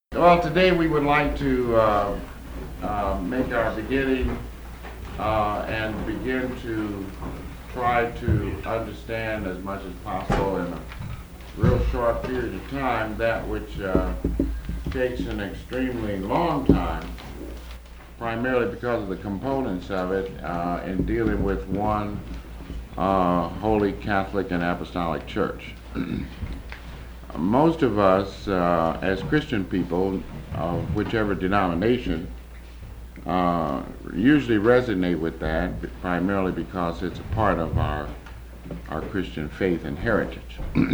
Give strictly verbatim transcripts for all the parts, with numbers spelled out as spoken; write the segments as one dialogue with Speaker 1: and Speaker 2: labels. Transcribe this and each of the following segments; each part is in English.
Speaker 1: Well, today we would like to uh, uh, make our beginning uh, and begin to try to understand as much as possible in a real short period of time that which uh, takes an extremely long time, primarily because of the components of it uh, in dealing with one uh, Holy Catholic and Apostolic Church. Most of us, uh, as Christian people, of whichever denomination, uh, usually resonate with that, primarily because it's a part of our our Christian faith and heritage.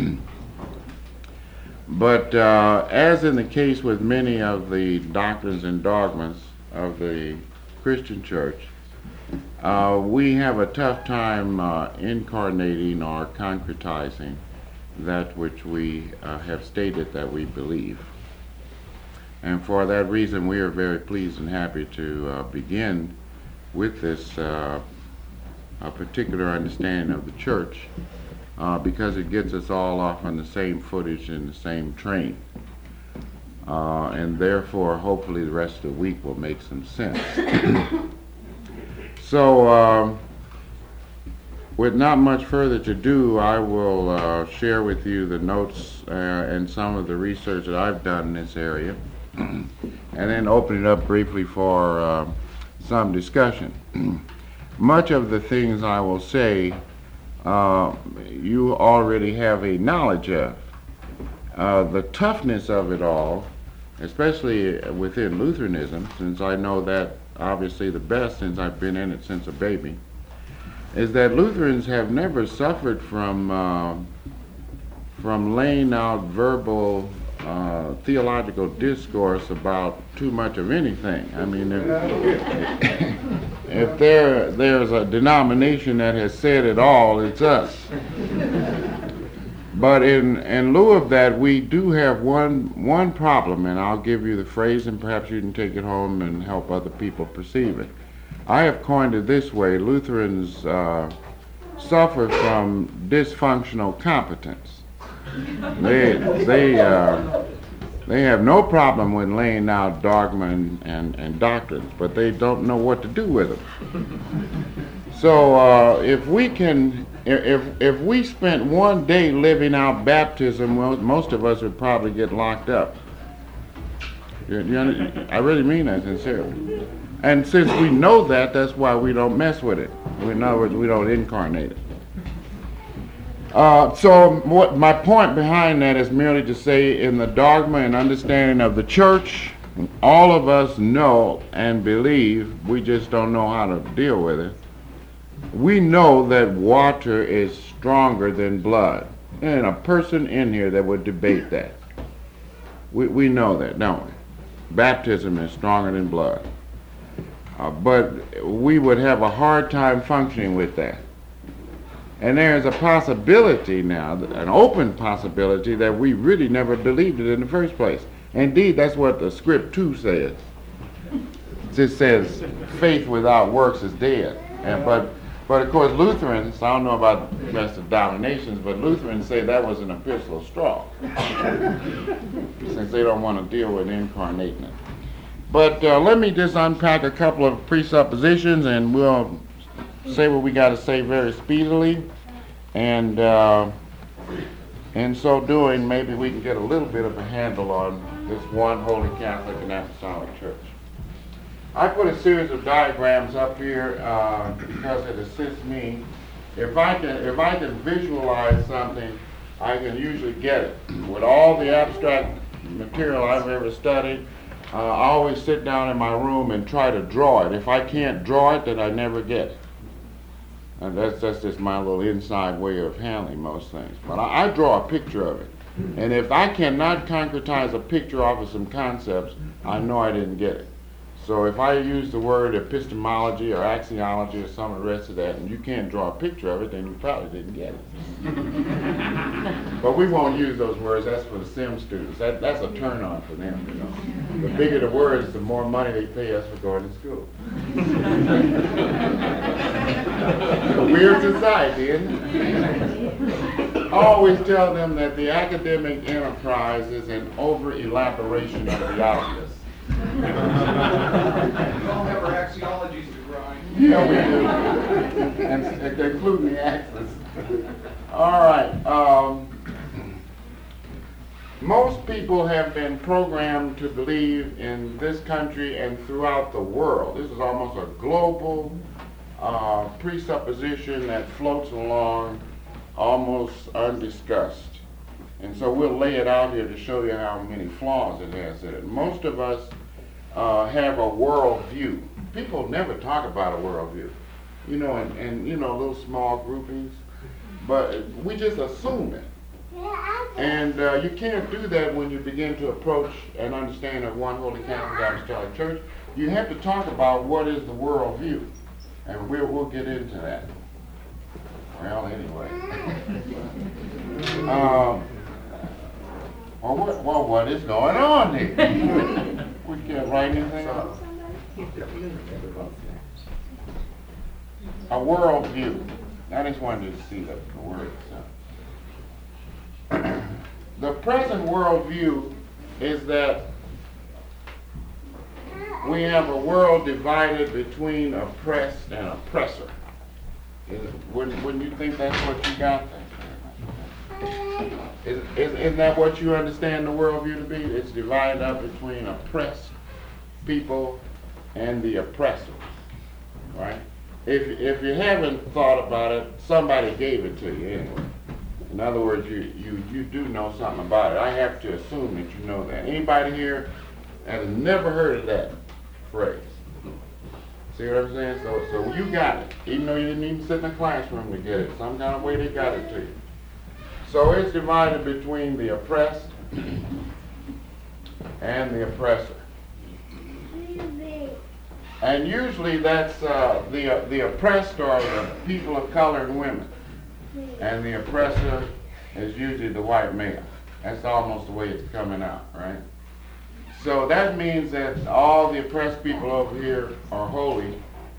Speaker 1: But uh, as in the case with many of the doctrines and dogmas of the Christian church, uh, we have a tough time uh, incarnating or concretizing that which we uh, have stated that we believe. And for that reason, we are very pleased and happy to uh, begin with this uh, a particular understanding of the church uh, because it gets us all off on the same footage and the same train. Uh, and therefore, hopefully the rest of the week will make some sense. So, um, with not much further to do, I will uh, share with you the notes uh, and some of the research that I've done in this area, and then open it up briefly for uh, some discussion. Much of the things I will say, uh, you already have a knowledge of. Uh, the toughness of it all, especially within Lutheranism, since I know that obviously the best since I've been in it since a baby, is that Lutherans have never suffered from uh, from laying out verbal uh, theological discourse about too much of anything. I mean, if, if there there's a denomination that has said it all, it's us. But in in lieu of that, we do have one one problem, and I'll give you the phrase, and perhaps you can take it home and help other people perceive it. I have coined it this way: Lutherans uh, suffer from dysfunctional competence. They they uh, they have no problem with laying out dogma and, and, and doctrines, but they don't know what to do with them. So uh, if we can, if if we spent one day living out baptism, well, most of us would probably get locked up. You, you under, I really mean that sincerely. And since we know that, that's why we don't mess with it. In other words, we don't incarnate it. Uh, so what my point behind that is merely to say, in the dogma and understanding of the church, all of us know and believe, we just don't know how to deal with it. We know that water is stronger than blood. And a person in here that would debate that. We, we know that, don't we? Baptism is stronger than blood. Uh, but we would have a hard time functioning with that. And there is a possibility now, an open possibility, that we really never believed it in the first place. Indeed, that's what the script two says. It says, faith without works is dead. And but, but of course, Lutherans, I don't know about the rest of denominations, but Lutherans say that was an epistle of straw, since they don't want to deal with incarnating it. But uh, let me just unpack a couple of presuppositions, and we'll say what we got to say very speedily. And uh, in so doing, maybe we can get a little bit of a handle on this one Holy Catholic and Apostolic Church. I put a series of diagrams up here uh, because it assists me. If I can, if I can visualize something, I can usually get it. With all the abstract material I've ever studied, Uh, I always sit down in my room and try to draw it. If I can't draw it, then I never get it. And that's, that's just my little inside way of handling most things. But I, I draw a picture of it. And if I cannot concretize a picture off of some concepts, I know I didn't get it. So if I use the word epistemology or axiology or some of the rest of that, and you can't draw a picture of it, then you probably didn't get it. But we won't use those words. That's for the sim students. That, that's a turn on for them, you know. The bigger the words, the more money they pay us for going to school. A weird society, isn't it? always tell them that the academic enterprise is an over-elaboration of the obvious.
Speaker 2: We all have our axioologies to grind.
Speaker 1: Yeah, we do. And, and including the axis. All right. Um, most people have been programmed to believe in this country and throughout the world. This is almost a global uh, presupposition that floats along almost undiscussed. And so we'll lay it out here to show you how many flaws it has in it. Most of us uh, have a worldview. People never talk about a worldview, you know, and, and you know, little small groupings, but we just assume it. And uh, you can't do that when you begin to approach and understand of one Holy Catholic Apostolic Church. You have to talk about what is the worldview, and we'll, we'll get into that. Well, anyway. um, well, what, well, what is going on here? We can't write anything up. A worldview. I just wanted you to see the, the word itself. The present worldview is that we have a world divided between oppressed and oppressor. Is, wouldn't, wouldn't you think that's what you got there? Is, is, isn't that what you understand the worldview to be? It's divided up between oppressed people and the oppressors, right? If, if you haven't thought about it, somebody gave it to you anyway. In other words, you, you, you do know something about it. I have to assume that you know that. Anybody here has never heard of that phrase? See what I'm saying? So, so you got it, even though you didn't even sit in a classroom to get it. Some kind of way they got it to you. So it's divided between the oppressed and the oppressor. And usually that's uh, the, uh, the oppressed are the people of color and women. And the oppressor is usually the white male. That's almost the way it's coming out, right? So that means that all the oppressed people over here are holy.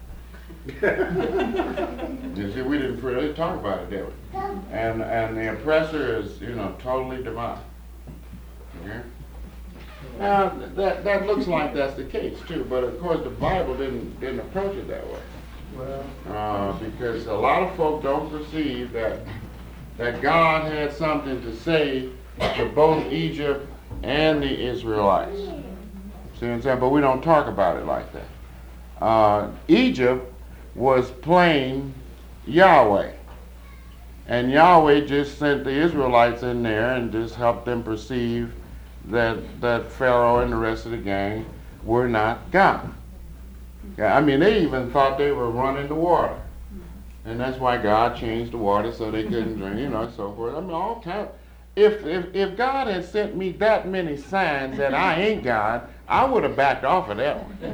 Speaker 1: You see, we didn't really talk about it, did we? And, and the oppressor is, you know, totally divine. Okay? Now, that, that looks like that's the case, too, but of course the Bible didn't, didn't approach it that way.
Speaker 2: Well,
Speaker 1: Uh, because a lot of folk don't perceive that, that God had something to say to both Egypt and the Israelites. See what I'm saying? But we don't talk about it like that. Uh, Egypt was playing Yahweh. And Yahweh just sent the Israelites in there and just helped them perceive that, that Pharaoh and the rest of the gang were not God. Yeah, I mean, they even thought they were running the water. And that's why God changed the water so they couldn't drink, you know, and so forth. I mean, all kinds. If, if, if God had sent me that many signs that I ain't God, I would have backed off of that one.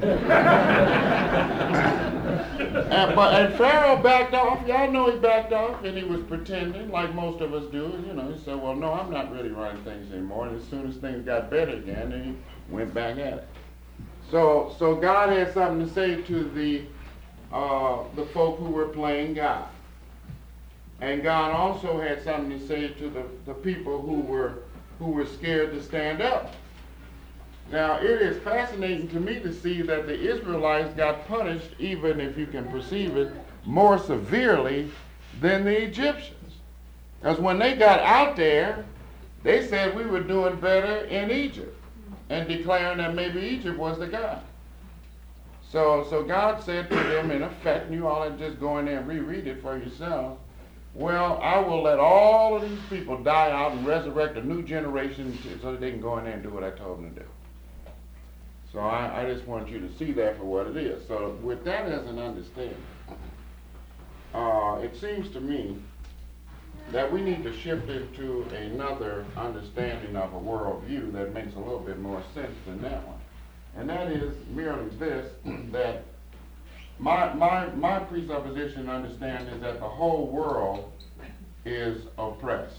Speaker 1: and, but, and Pharaoh backed off. Y'all know he backed off, and he was pretending, like most of us do. You know, he said, well, no, I'm not really running things anymore. And as soon as things got better again, then he went back at it. So, so God had something to say to the, uh, the folk who were playing God. And God also had something to say to the, the people who were, who were scared to stand up. Now, it is fascinating to me to see that the Israelites got punished, even if you can perceive it, more severely than the Egyptians. Because when they got out there, they said we were doing better in Egypt, and declaring that maybe Egypt was the God. So, so God said to them, in effect, and you all have just go in there and reread it for yourself, well, I will let all of these people die out and resurrect a new generation to, so that they can go in there and do what I told them to do. So I, I just want you to see that for what it is. So with that as an understanding, uh, it seems to me that we need to shift into another understanding of a worldview that makes a little bit more sense than that one. And that is merely this, that my, my, my presupposition and understanding is that the whole world is oppressed.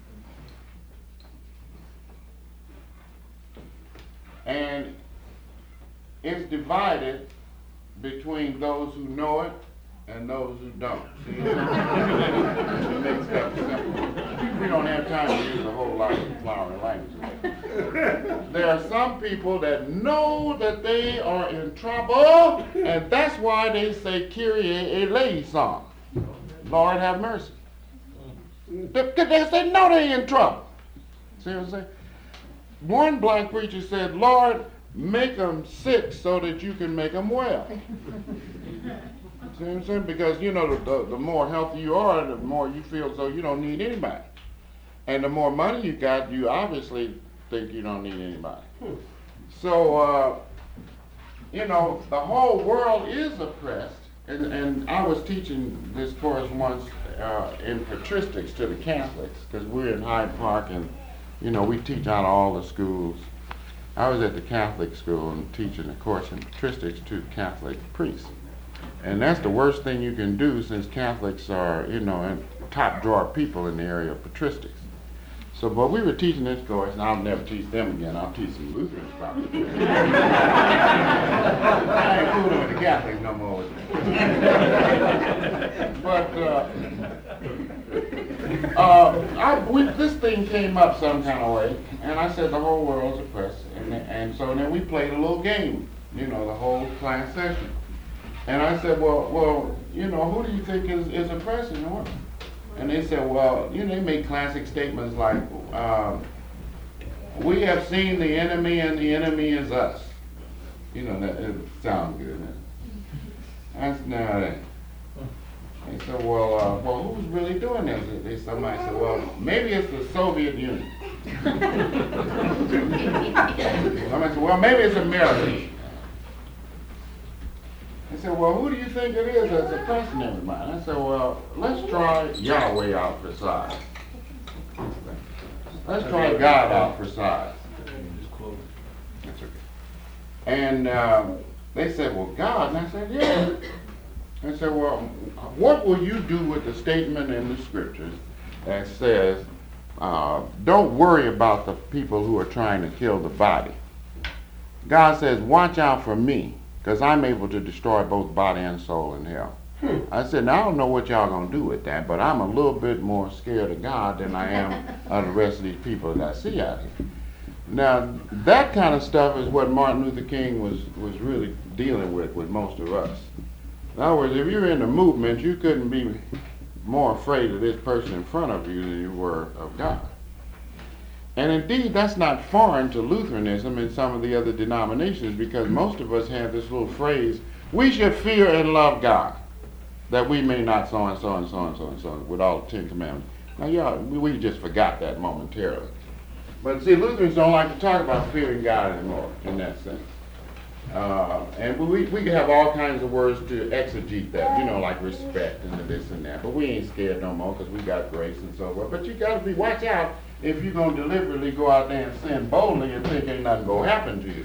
Speaker 1: And it's divided between those who know it and those who don't. See, it makes that simple. we don't have time to use a whole lot of flowery language. There are some people that know that they are in trouble, and that's why they say Kyrie eleison. Lord have mercy. They, they say, no, they in trouble. See what I'm saying? One black preacher said, Lord, make them sick so that you can make them well. See what I'm saying? Because, you know, the, the, the more healthy you are, the more you feel as though you don't need anybody. And the more money you got, you obviously think you don't need anybody. So, uh, you know, the whole world is oppressed. And, and I was teaching this course once uh, in patristics to the Catholics, because we're in Hyde Park and, you know, we teach out of all the schools. I was at the Catholic school and teaching a course in patristics to Catholic priests. And that's the worst thing you can do, since Catholics are, you know, top drawer people in the area of patristics. So, but we were teaching this course, and I'll never teach them again. I'll teach some Lutherans probably. I ain't fooling with the Catholics no more. But uh, uh, I, we, this thing came up some kind of way, and I said the whole world's oppressed, and and so then we played a little game, you know, the whole class session. And I said, well, well, you know, who do you think is, is oppressing what? And they said, well, you know, they make classic statements like, um, we have seen the enemy and the enemy is us. You know, that it sounds good. Doesn't it? That's not it. They said, well, uh, well, who's really doing this? They, somebody said, well, maybe it's the Soviet Union. Somebody said, well, maybe it's America. I said, well, who do you think it is that's oppressing everybody? I said, well, let's try Yahweh out for size. Let's try God out for size. That's okay. And um, they said, well, God. And I said, yeah. I said, well, what will you do with the statement in the scriptures that says, uh, don't worry about the people who are trying to kill the body? God says, watch out for me, because I'm able to destroy both body and soul in hell. Hmm. I said, now I don't know what y'all going to do with that, but I'm a little bit more scared of God than I am of the rest of these people that I see out here. Now, that kind of stuff is what Martin Luther King was, was really dealing with with most of us. In other words, if you're in the movement, you couldn't be more afraid of this person in front of you than you were of God. And indeed, that's not foreign to Lutheranism and some of the other denominations, because most of us have this little phrase, we should fear and love God, that we may not so and so and so and so and so, with all the Ten Commandments. Now, y'all, we, we just forgot that momentarily. But see, Lutherans don't like to talk about fearing God anymore, in that sense. Uh, and we, we can have all kinds of words to exegete that, you know, like respect and this and that. But we ain't scared no more because we got grace and so forth. But you got to be, watch out if you're going to deliberately go out there and sin boldly and think ain't nothing going to happen to you.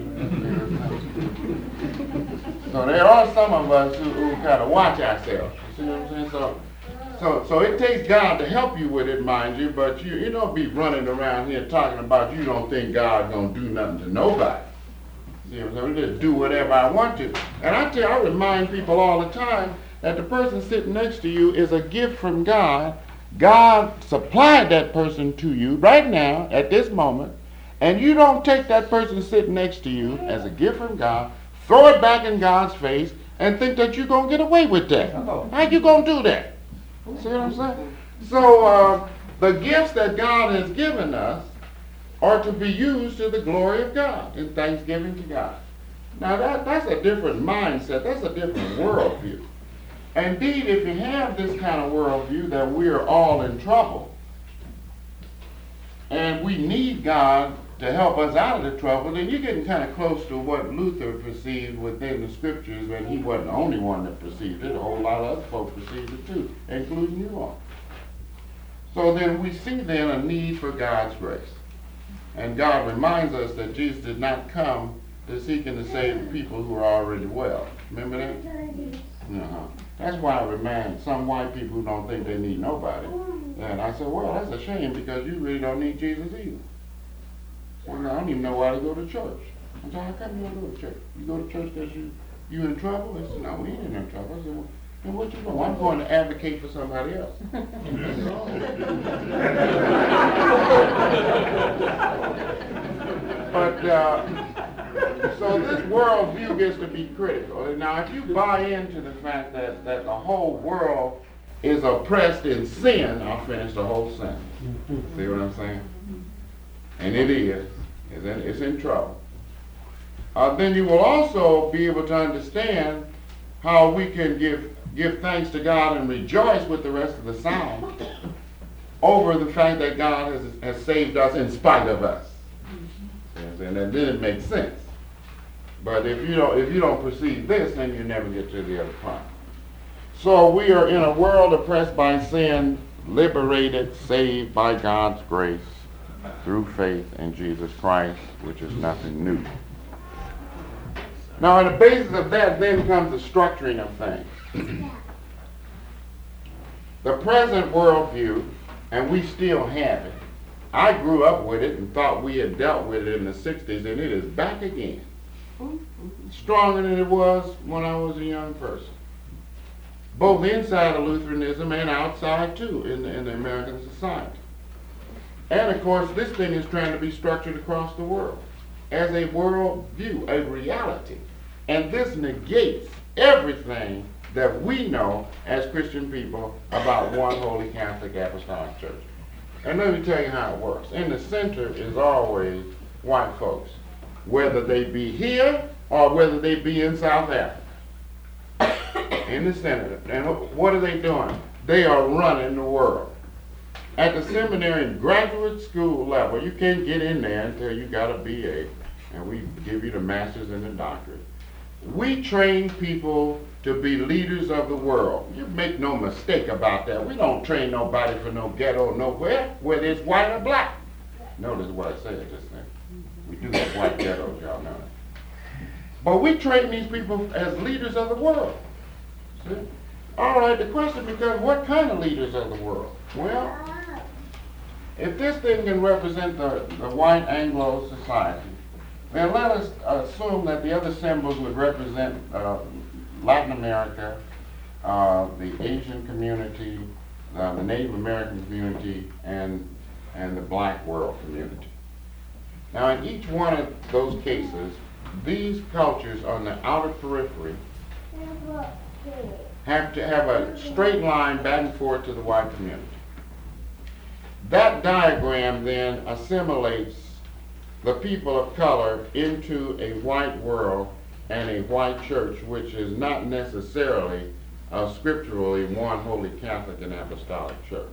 Speaker 1: So there are some of us who, who kind of watch ourselves. You see what I'm saying? So, so, so it takes God to help you with it, mind you, but you, you don't be running around here talking about you don't think God's going to do nothing to nobody. See what I'm saying? Just do whatever I want to. And I tell, I remind people all the time that the person sitting next to you is a gift from God. God supplied that person to you right now, at this moment, and you don't take that person sitting next to you as a gift from God, throw it back in God's face, and think that you're going to get away with that. How you going to do that? See what I'm saying? So uh, the gifts that God has given us are to be used to the glory of God, in thanksgiving to God. Now that, that's a different mindset, that's a different worldview. Indeed, if you have this kind of worldview that we're all in trouble, and we need God to help us out of the trouble, then you're getting kind of close to what Luther perceived within the scriptures, and he wasn't the only one that perceived it. A whole lot of other folks perceived it too, including you all. So then we see then a need for God's grace. And God reminds us that Jesus did not come to seek and to save people who are already well. Remember that? Uh-huh. That's why I remind some white people who don't think they need nobody. And I said, well, that's a shame because you really don't need Jesus either. Well, I don't even know why to go to church. I said, how come you don't go to church? You go to church because you, you in trouble? They said, no, we ain't in no trouble. I said, well, And what you know? I'm going to advocate for somebody else. But, uh, so this worldview gets to be critical. And now, if you buy into the fact that, that the whole world is oppressed in sin, I'll finish the whole sentence. See what I'm saying? And it is. It's in, it's in trouble. Uh, then you will also be able to understand how we can give give thanks to God and rejoice with the rest of the Psalms over the fact that God has, has saved us in spite of us. Yes, and then it makes sense. But if you don't if you don't perceive this, then you never get to the other part. So we are in a world oppressed by sin, liberated, saved by God's grace through faith in Jesus Christ, which is nothing new. Now, on the basis of that, then comes the structuring of things. The present worldview, and we still have it. I grew up with it and thought we had dealt with it in the sixties, and it is back again. Stronger than it was when I was a young person. Both inside of Lutheranism and outside, too, in the, in the American society. And, of course, this thing is trying to be structured across the world as a world view, a reality. And this negates everything that we know as Christian people about one holy Catholic Apostolic Church. And let me tell you how it works. In the center is always white folks, whether they be here or whether they be in South Africa. In the center. And what are they doing? They are running the world. At the seminary and graduate school level, you can't get in there until you got a B A, and we give you the master's and the doctorate. We train people to be leaders of the world. You make no mistake about that. We don't train nobody for no ghetto nowhere, whether it's white or black. Notice what I said just then. We do have white ghettos, y'all know that. But we train these people as leaders of the world. See? All right, the question becomes, what kind of leaders of the world? Well, if this thing can represent the, the white Anglo society, then let us assume that the other symbols would represent uh, Latin America, uh, the Asian community, uh, the Native American community, and, and the black world community. Now, in each one of those cases, these cultures on the outer periphery have to have a straight line back and forth to the white community. That diagram then assimilates the people of color into a white world and a white church, which is not necessarily uh, scripturally one holy Catholic and Apostolic Church.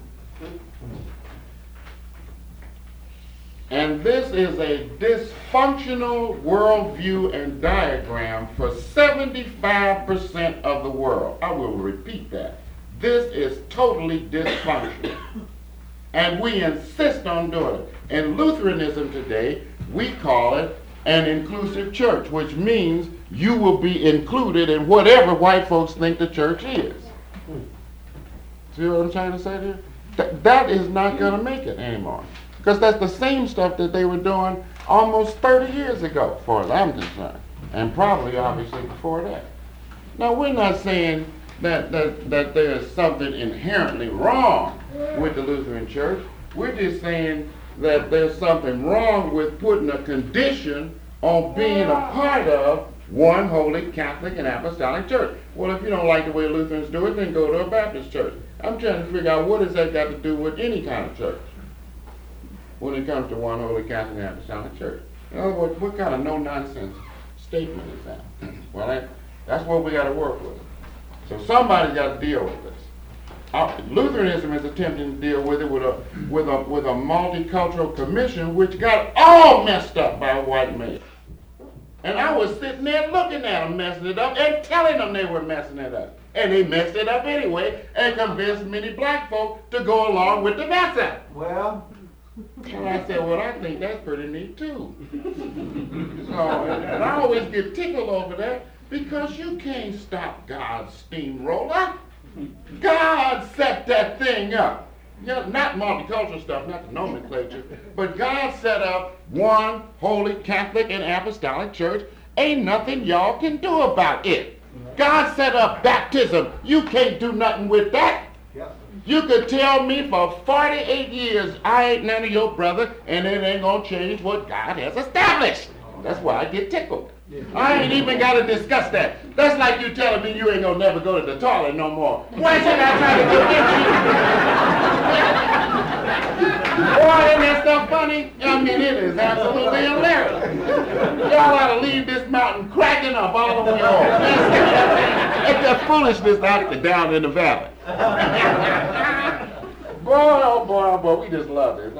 Speaker 1: And this is a dysfunctional worldview and diagram for seventy-five percent of the world. I will repeat that. This is totally dysfunctional. And we insist on doing it. In Lutheranism today, we call it an inclusive church, which means you will be included in whatever white folks think the church is. See what I'm trying to say there? Th- that is not going to make it anymore. Because that's the same stuff that they were doing almost thirty years ago, as far as I'm concerned. And probably, obviously, before that. Now, we're not saying that, that, that there's something inherently wrong with the Lutheran Church. We're just saying that there's something wrong with putting a condition on being a part of one holy Catholic and Apostolic Church. Well, if you don't like the way Lutherans do it, then go to a Baptist church. I'm trying to figure out what has that got to do with any kind of church when it comes to one holy Catholic and Apostolic Church. In other words, what kind of no-nonsense statement is that? Well, that, that's what we got to work with. So somebody's got to deal with this. Uh, Lutheranism is attempting to deal with it with a with a with a multicultural commission, which got all messed up by a white man. And I was sitting there looking at them messing it up and telling them they were messing it up, and they messed it up anyway and convinced many black folk to go along with the mess up.
Speaker 3: Well,
Speaker 1: and I said, well, I think that's pretty neat too. So, and, and I always get tickled over that because you can't stop God's steamroller. God set that thing up. You know, not multicultural stuff, not the nomenclature, but God set up one holy Catholic and Apostolic Church. Ain't nothing y'all can do about it. God set up baptism. You can't do nothing with that. You could tell me for forty-eight years I ain't none of your brother, and it ain't going to change what God has established. That's why I get tickled. I ain't even got to discuss that. That's like you telling me you ain't going to never go to the toilet no more. Why should I try to convince you? Boy, isn't that stuff funny? I mean, it is absolutely hilarious. Y'all ought to leave this mountain cracking up all over y'all. It's that foolishness out there down in the valley. Boy, oh boy, oh boy, we just love this.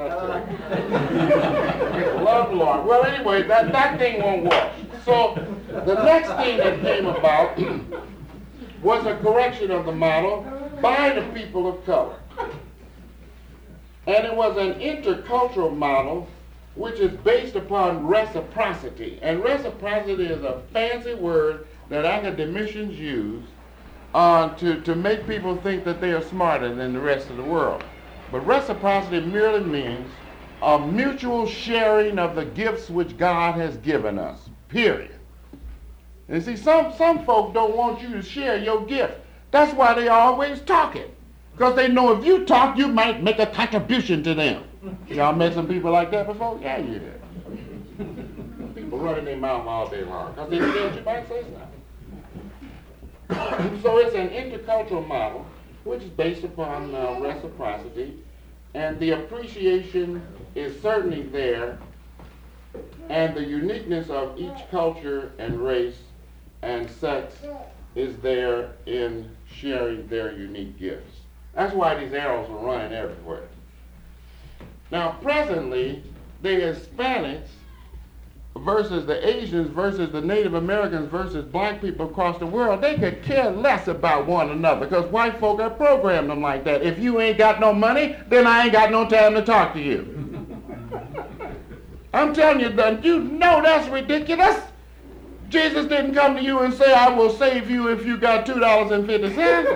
Speaker 1: Love the Lord. Well, anyway, that, that thing won't work. So the next thing that came about was a correction of the model by the people of color. And it was an intercultural model which is based upon reciprocity. And reciprocity is a fancy word that academicians use uh, to, to make people think that they are smarter than the rest of the world. But reciprocity merely means a mutual sharing of the gifts which God has given us, period. And see, some, some folk don't want you to share your gift. That's why they always talking. Because they know if you talk, you might make a contribution to them. Y'all met some people like that before? Yeah, you did. People running their mouth all day long because they scared you might say something. So it's an intercultural model which is based upon uh, reciprocity, and the appreciation is certainly there, and the uniqueness of each culture and race and sex is there in sharing their unique gifts. That's why these arrows are running everywhere. Now, presently, the Hispanics versus the Asians versus the Native Americans versus black people across the world, they could care less about one another because white folk have programmed them like that. If you ain't got no money, then I ain't got no time to talk to you. I'm telling you, you know that's ridiculous. Jesus didn't come to you and say, I will save you if you got two dollars and fifty cents.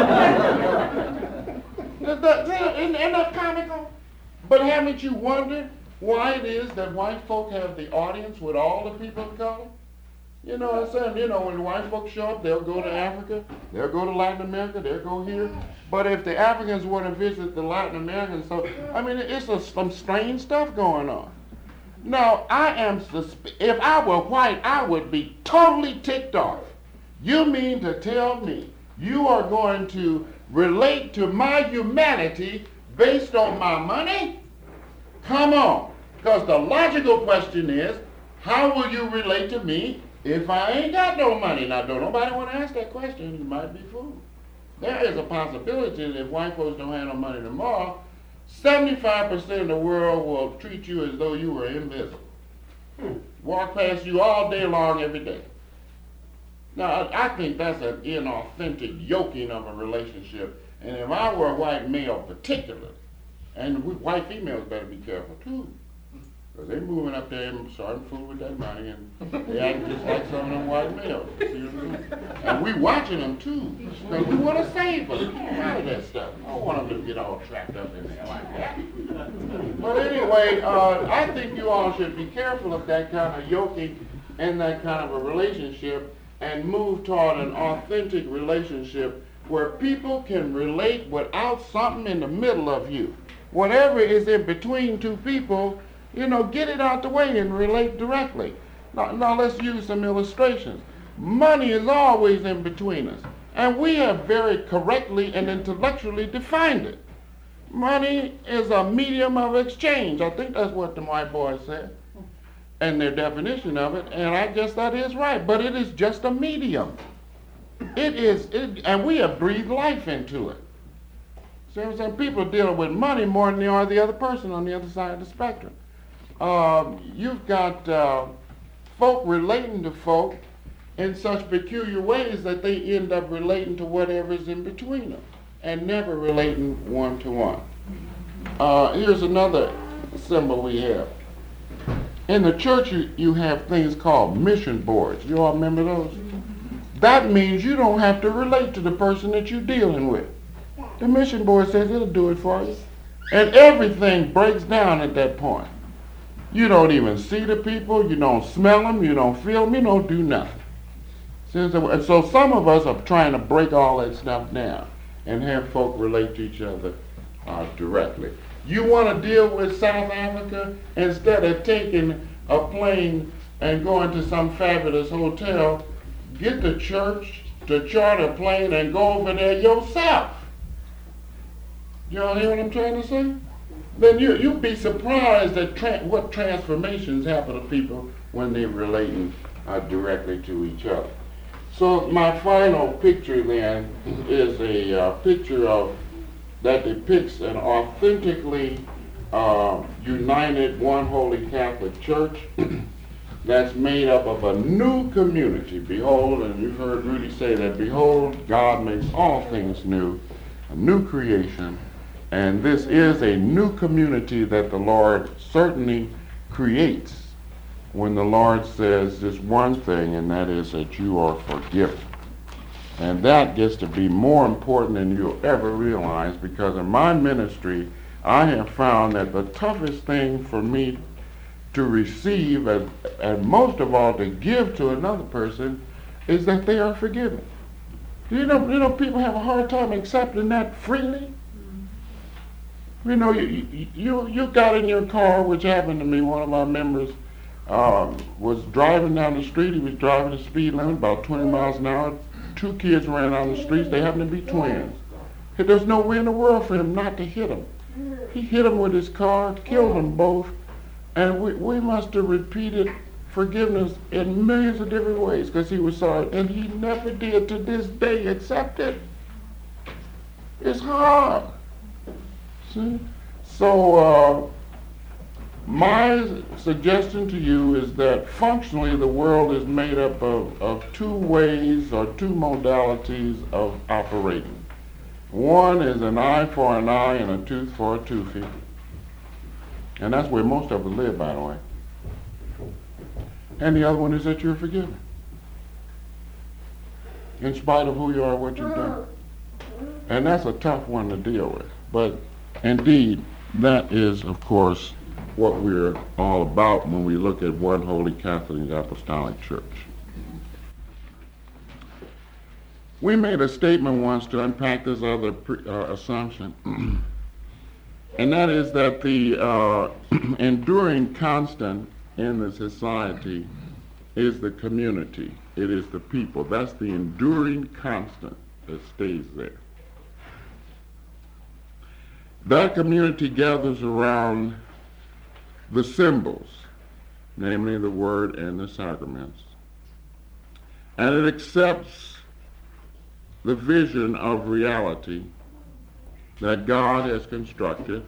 Speaker 1: Isn't that comical? But haven't you wondered why it is that white folk have the audience with all the people of color? You know what I'm saying? You know, when the white folks show up, they'll go to Africa, they'll go to Latin America, they'll go here. But if the Africans want to visit the Latin Americans, so, I mean, it's a, some strange stuff going on. Now, I am, susp- if I were white, I would be totally ticked off. You mean to tell me you are going to relate to my humanity based on my money? Come on. Because the logical question is, how will you relate to me if I ain't got no money? Now, don't nobody want to ask that question. You might be fooled. There is a possibility that if white folks don't have no money tomorrow, seventy-five percent of the world will treat you as though you were invisible. Hmm. Walk past you all day long every day. Now, I think that's an inauthentic yoking of a relationship. And if I were a white male particularly, and we, white females better be careful too, because they're moving up there and starting fool with that money, and they act just like some of them white males. See what I mean? And we watching them too, because we want to save them out of that stuff. I don't want them to get all trapped up in there like that. But anyway, uh, I think you all should be careful of that kind of yoking and that kind of a relationship, and move toward an authentic relationship where people can relate without something in the middle of you. Whatever is in between two people, you know, get it out the way and relate directly. Now, now let's use some illustrations. Money is always in between us, and we have very correctly and intellectually defined it. Money is a medium of exchange. I think that's what the white boys said, and their definition of it, and I guess that is right, but it is just a medium. It is, it, and we have breathed life into it. See what I'm saying? People are dealing with money more than they are the other person on the other side of the spectrum. Um, you've got uh, folk relating to folk in such peculiar ways that they end up relating to whatever's in between them and never relating one to one. Uh, here's another symbol we have. In the church, you, you have things called mission boards. You all remember those? That means you don't have to relate to the person that you're dealing with. The mission board says it'll do it for you. And everything breaks down at that point. You don't even see the people, you don't smell them, you don't feel them, you don't do nothing. See, so and so some of us are trying to break all that stuff down and have folk relate to each other uh, directly. You want to deal with South Africa? Instead of taking a plane and going to some fabulous hotel, get the church to charter a plane and go over there yourself. Y'all hear what I'm trying to say? Then you, you'd be surprised at tra- what transformations happen to people when they're relating uh, directly to each other. So my final picture then is a uh, picture of that depicts an authentically uh, united one holy Catholic Church that's made up of a new community. Behold, and you've heard Rudy say that, behold, God makes all things new, a new creation, and this is a new community that the Lord certainly creates when the Lord says this one thing, and that is that you are forgiven. And that gets to be more important than you'll ever realize, because in my ministry, I have found that the toughest thing for me to receive, and, and most of all to give to another person, is that they are forgiven. You know, you know, people have a hard time accepting that freely. You know, you, you, you got in your car, which happened to me, one of our members um, was driving down the street. He was driving the speed limit about twenty miles an hour. Two kids ran down the streets. They happened to be twins. There's no way in the world for him not to hit them. He hit them with his car, killed them both, and we, we must have repeated forgiveness in millions of different ways because he was sorry, and he never did to this day accept it. It's hard. See? So uh, my suggestion to you is that functionally the world is made up of, of two ways or two modalities of operating. One is an eye for an eye and a tooth for a toothy. And that's where most of us live, by the way. And the other one is that you're forgiven, in spite of who you are, what you've done. And that's a tough one to deal with. But indeed, that is, of course, what we're all about when we look at one holy Catholic Apostolic Church. We made a statement once to unpack this other pre- uh, assumption, and that is that the uh, enduring constant in the society is the community. It is the people. That's the enduring constant that stays there. That community gathers around the symbols, namely the word and the sacraments, and it accepts the vision of reality that God has constructed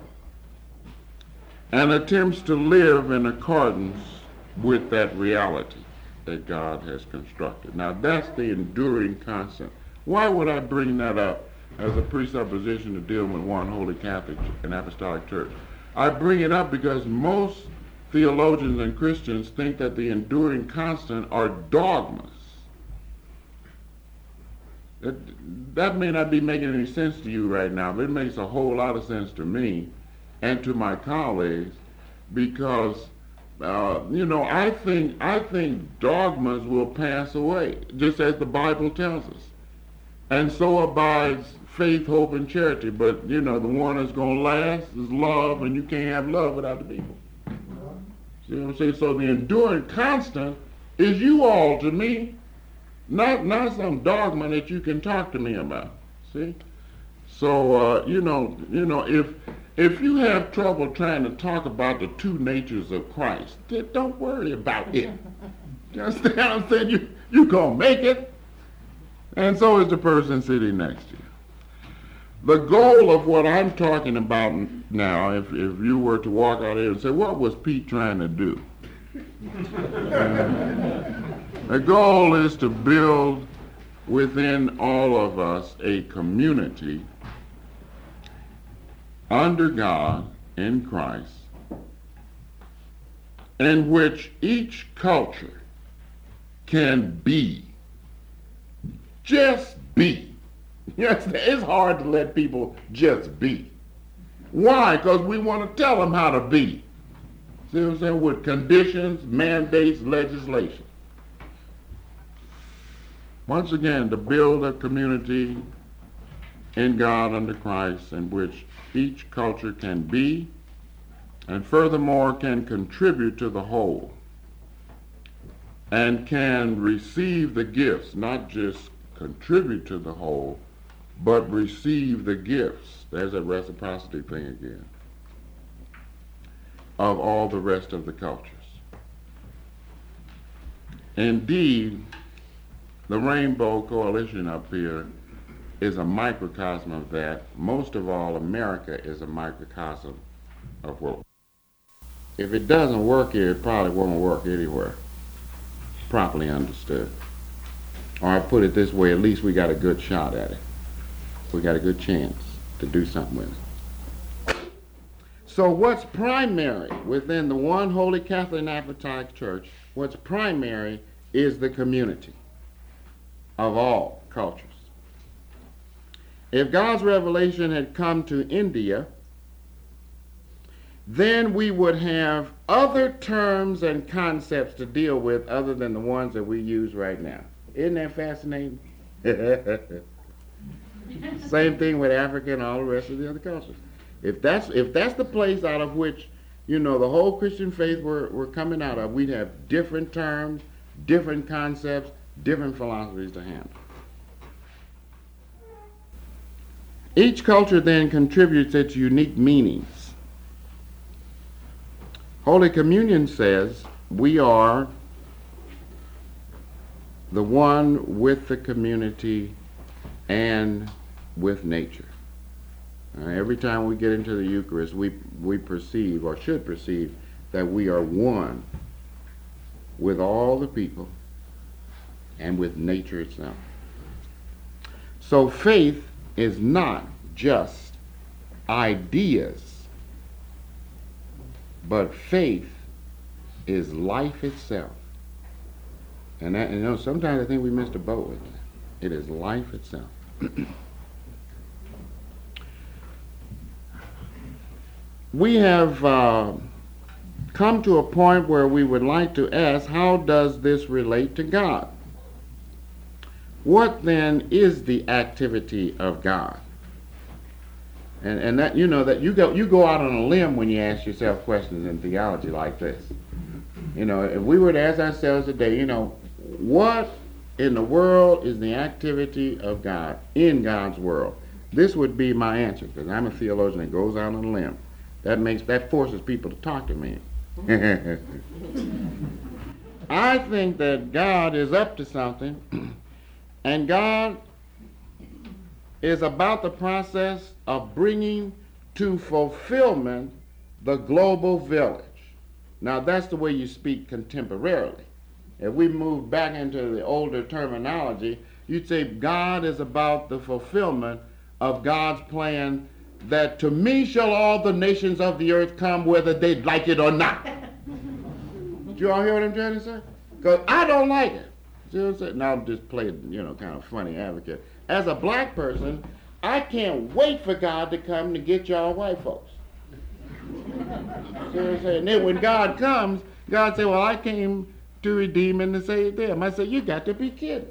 Speaker 1: and attempts to live in accordance with that reality that God has constructed. Now that's the enduring constant. Why would I bring that up as a presupposition to deal with one holy Catholic and Apostolic Church? I bring it up because most theologians and Christians think that the enduring constant are dogmas. That, that may not be making any sense to you right now, but it makes a whole lot of sense to me and to my colleagues, because uh, you know, I think I think dogmas will pass away, just as the Bible tells us, and so abides faith, hope, and charity. But you know, the one that's going to last is love, and you can't have love without the people. See what I'm saying? So the enduring constant is you all to me. Not not some dogma that you can talk to me about. See? So uh, you know, you know, if if you have trouble trying to talk about the two natures of Christ, then don't worry about it. You understand what I'm saying? You you gonna make it, and so is the person sitting next to you. The goal of what I'm talking about now, if if you were to walk out here and say, what was Pete trying to do? uh, The goal is to build within all of us a community under God in Christ, in which each culture can be, just be. Yes, it's hard to let people just be. Why? Because we want to tell them how to be. See what I'm saying? With conditions, mandates, legislation. Once again, to build a community in God under Christ in which each culture can be and furthermore can contribute to the whole and can receive the gifts, not just contribute to the whole, but receive the gifts. There's a reciprocity thing again, of all the rest of the cultures. Indeed, the Rainbow Coalition up here is a microcosm of that. Most of all, America is a microcosm of what. If it doesn't work here, it probably won't work anywhere, properly understood. Or I put it this way, at least we got a good shot at it. We got a good chance to do something with it. So what's primary within the one Holy Catholic and Apostolic Church, what's primary is the community of all cultures. If God's revelation had come to India, then we would have other terms and concepts to deal with other than the ones that we use right now. Isn't that fascinating? Same thing with Africa and all the rest of the other cultures. If that's if that's the place out of which, you know, the whole Christian faith we're, we're coming out of, we'd have different terms, different concepts, different philosophies to handle. Each culture then contributes its unique meanings. Holy Communion says we are the one with the community and with nature. Uh, every time we get into the Eucharist, we, we perceive, or should perceive, that we are one with all the people and with nature itself. So faith is not just ideas, but faith is life itself. And that, you know, sometimes I think we miss the boat with that. It is life itself. We have uh, come to a point where we would like to ask, how does this relate to God? What then is the activity of God? And and that, you know, that you go you go out on a limb when you ask yourself questions in theology like this. You know, if we were to ask ourselves today, you know, what in the world is the activity of God in God's world? This would be my answer, because I'm a theologian that goes out on a limb. That makes that forces people to talk to me. I think that God is up to something, and God is about the process of bringing to fulfillment the global village. Now that's the way you speak contemporarily. If we move back into the older terminology, you'd say God is about the fulfillment of God's plan that to me shall all the nations of the earth come whether they like it or not. Did you all hear what I'm trying to say? Because I don't like it. See what I'm saying? Now I'm just playing, you know, kind of funny advocate. As a black person, I can't wait for God to come to get y'all white folks. See what I'm saying? And then when God comes, God said, well, I came to redeem and to save them. I said, you got to be kidding.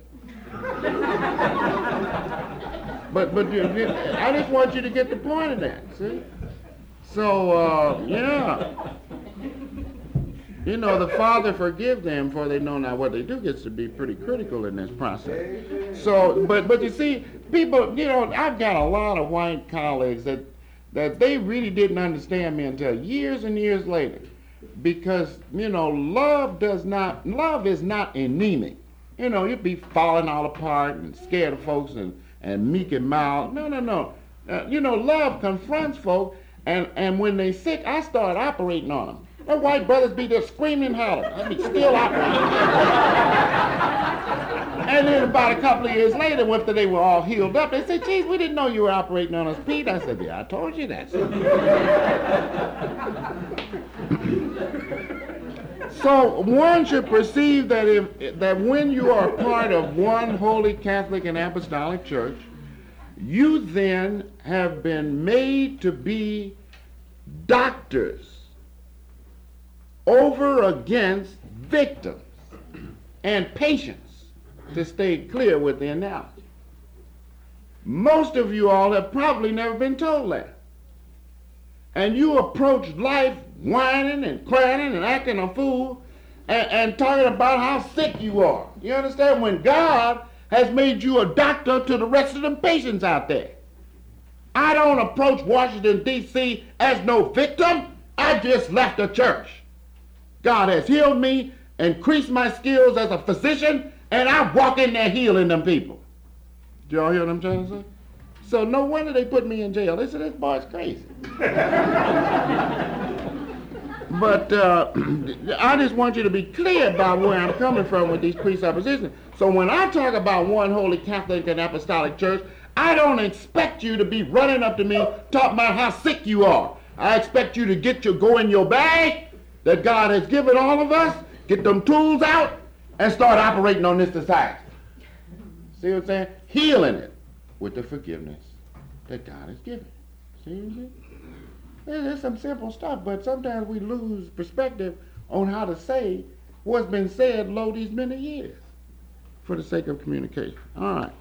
Speaker 1: But but you, you, I just want you to get the point of that, see? So, uh, yeah. You know, the Father forgive them for they know not what they do gets to be pretty critical in this process. So, but but you see, people, you know, I've got a lot of white colleagues that, that they really didn't understand me until years and years later. Because, you know, love does not, love is not anemic. You know, you'd be falling all apart and scared of folks and and meek and mild. No, no, no. Uh, you know, love confronts folk, and, and when they sick, I start operating on them. The white brothers be there screaming and hollering. I mean, still operating. And then about a couple of years later, after they were all healed up, they said, geez, we didn't know you were operating on us, Pete. I said, yeah, I told you that. So one should perceive that if that when you are part of one Holy Catholic and Apostolic Church, you then have been made to be doctors over against victims and patients to stay clear with the analogy. Most of you all have probably never been told that. And you approach life whining and crying and acting a fool and, and talking about how sick you are. You understand? When God has made you a doctor to the rest of them patients out there. I don't approach Washington, D C as no victim. I just left the church. God has healed me, increased my skills as a physician, and I walk in there healing them people. Do y'all hear what I'm trying to say? So no wonder they put me in jail. They said, this boy's crazy. But uh, I just want you to be clear about where I'm coming from with these presuppositions. So when I talk about one holy Catholic and Apostolic Church, I don't expect you to be running up to me talking about how sick you are. I expect you to get your, go in your bag that God has given all of us, get them tools out, and start operating on this society. See what I'm saying? Healing it with the forgiveness that God has given. See what I'm saying? There's some simple stuff, but sometimes we lose perspective on how to say what's been said low these many years for the sake of communication. All right.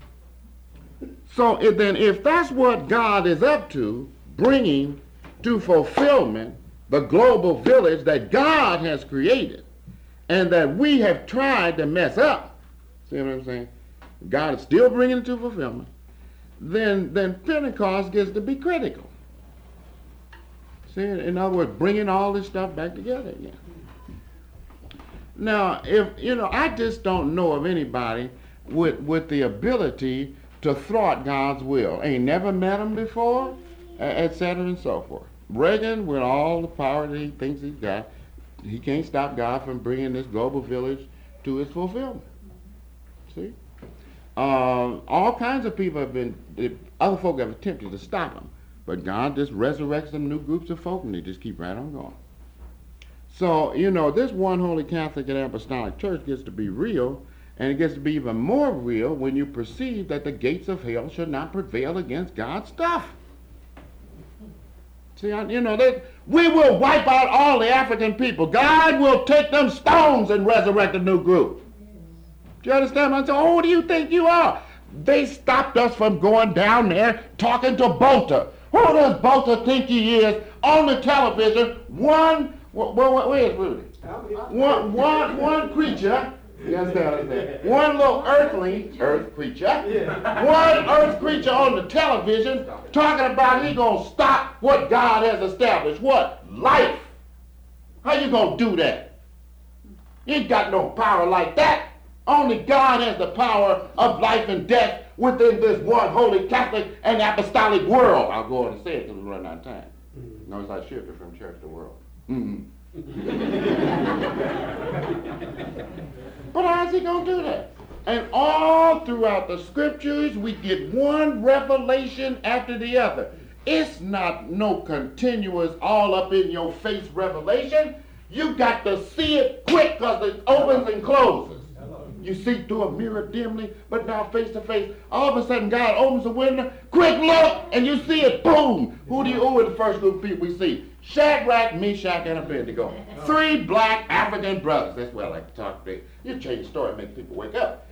Speaker 1: So if, then if that's what God is up to, bringing to fulfillment the global village that God has created and that we have tried to mess up, see what I'm saying? God is still bringing it to fulfillment. Then, then Pentecost gets to be critical. See, in other words, bringing all this stuff back together again. Now, if, you know, I just don't know of anybody with, with the ability to thwart God's will. Ain't never met him before, et cetera and so forth. Reagan, with all the power that he thinks he's got, he can't stop God from bringing this global village to its fulfillment. See? Uh, all kinds of people have been, other folk have attempted to stop him, but God just resurrects some new groups of folk and they just keep right on going. So, you know, this one holy Catholic and Apostolic Church gets to be real, and it gets to be even more real when you perceive that the gates of hell should not prevail against God's stuff. See, you know, they, we will wipe out all the African people. God will take them stones and resurrect a new group. Do you understand? I said, oh, who do you think you are? They stopped us from going down there talking to Bolter. Who does Bolter think he is on the television? One, wh- wh- where is Rudy? One, one, one creature. You understand? One little earthly, earth creature, one earth creature on the television talking about he gonna stop what God has established. What? Life. How you gonna do that? You ain't got no power like that. Only God has the power of life and death within this one holy Catholic and apostolic world. I'll go on and say it because we're running out of time. Notice I shifted from church to world. Mm-hmm. But how's he going to do that? And all throughout the scriptures, we get one revelation after the other. It's not no continuous, all up in your face revelation. You got to see it quick because it opens and closes. You see through a mirror dimly, but now face to face. All of a sudden, God opens the window, quick look, and you see it, boom. Who do you, who are the first group of people we see? Shadrach, Meshach, and Abednego. Three black African brothers. That's what I like to talk to. You change the story and make people wake up.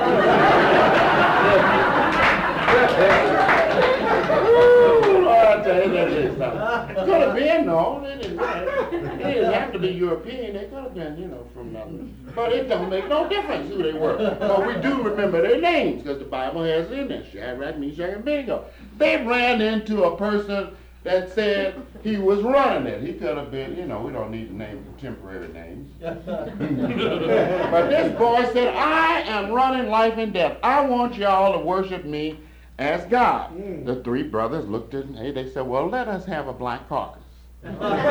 Speaker 1: Ooh, Lord, I tell you, that is something. Could have been, no. They didn't, they didn't have to be European. They could have been, you know, from nothing. But it don't make no difference who they were. But we do remember their names because the Bible has it in there. Shadrach, Meshach, and Abednego. They ran into a person that said he was running it. He could have been, you know, we don't need to name contemporary names. But this boy said, I am running life and death. I want y'all to worship me as God. Mm. The three brothers looked at him, they said, well, let us have a black caucus. They